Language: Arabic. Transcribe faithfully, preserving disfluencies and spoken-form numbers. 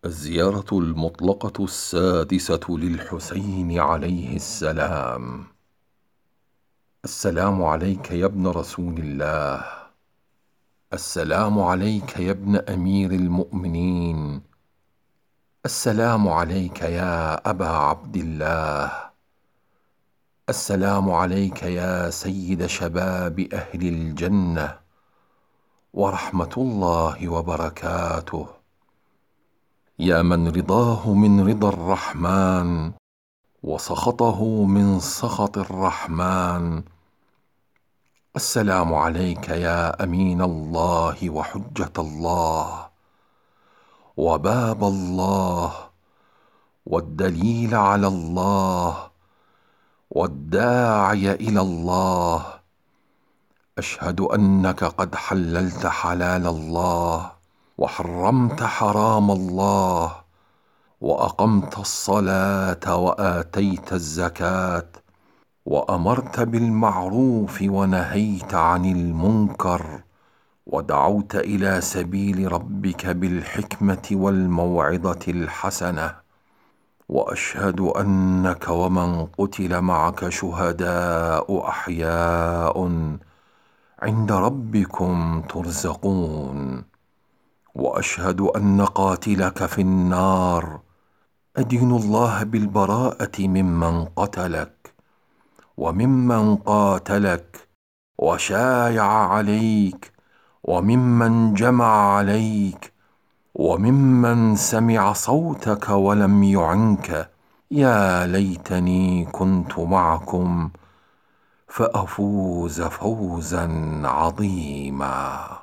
الزيارة المطلقة السادسة للحسين عليه السلام. السلام عليك يا ابن رسول الله. السلام عليك يا ابن أمير المؤمنين. السلام عليك يا أبا عبد الله. السلام عليك يا سيد شباب أهل الجنة ورحمة الله وبركاته، يا من رضاه من رضا الرحمن وسخطه من سخط الرحمن. السلام عليك يا أمين الله وحجة الله وباب الله والدليل على الله والداعي إلى الله. أشهد أنك قد حللت حلال الله وحرمت حرام الله وأقمت الصلاة وآتيت الزكاة وأمرت بالمعروف ونهيت عن المنكر ودعوت إلى سبيل ربك بالحكمة والموعظة الحسنة. وأشهد أنك ومن قتل معك شهداء أحياء عند ربكم ترزقون. وأشهد أن قاتلك في النار أدين الله بالبراءة ممن قتلك وممن قاتلك وشايع عليك وممن جمع عليك وممن سمع صوتك ولم يعنك. يا ليتني كنت معكم فأفوز فوزا عظيما.